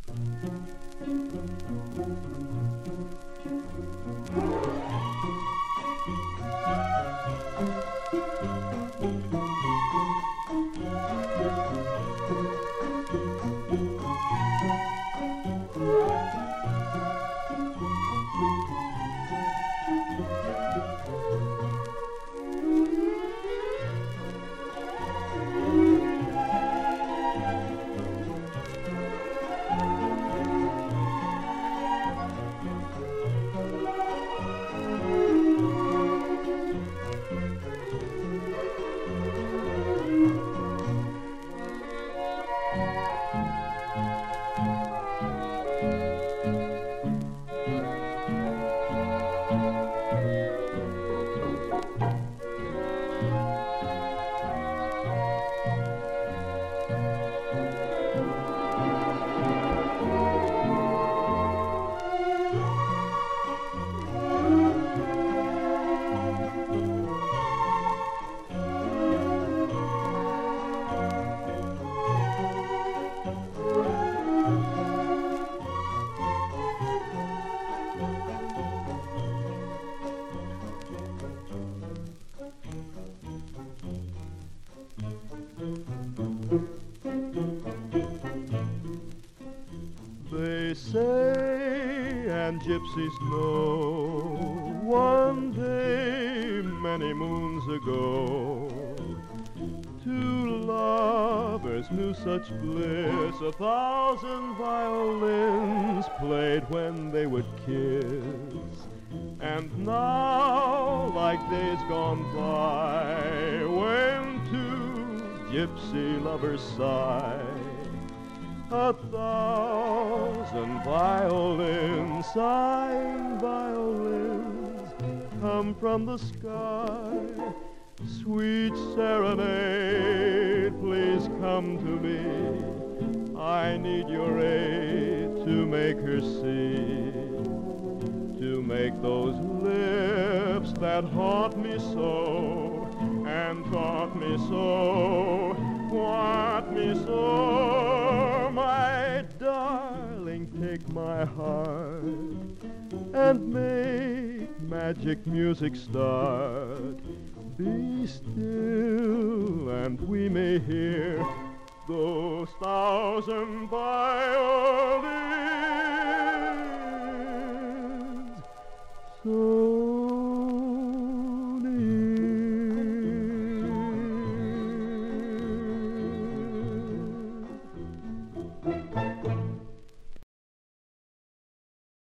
They say, and gypsies know, one day many moons ago, two lovers knew such bliss, 1,000 violins played when they would kiss. And now, like days gone by, when two gypsy lovers sigh, 1,000 violins, sighing violins, come from the sky. Sweet serenade, please come to me. I need your aid to make her see, to make those lips that haunt me so and taunt me so, want me so. My darling, take my heart and make magic music start. Be still and we may hear those 1,000 violins. So